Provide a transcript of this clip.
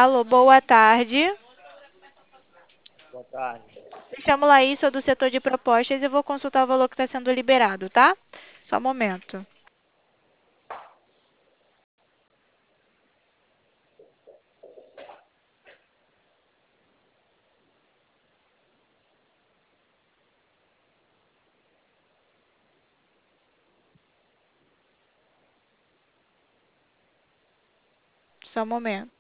Alô, boa tarde. Boa tarde. Me chamo Laís, sou do setor de propostas e vou consultar o valor que está sendo liberado, tá? Só um momento. Só um momento.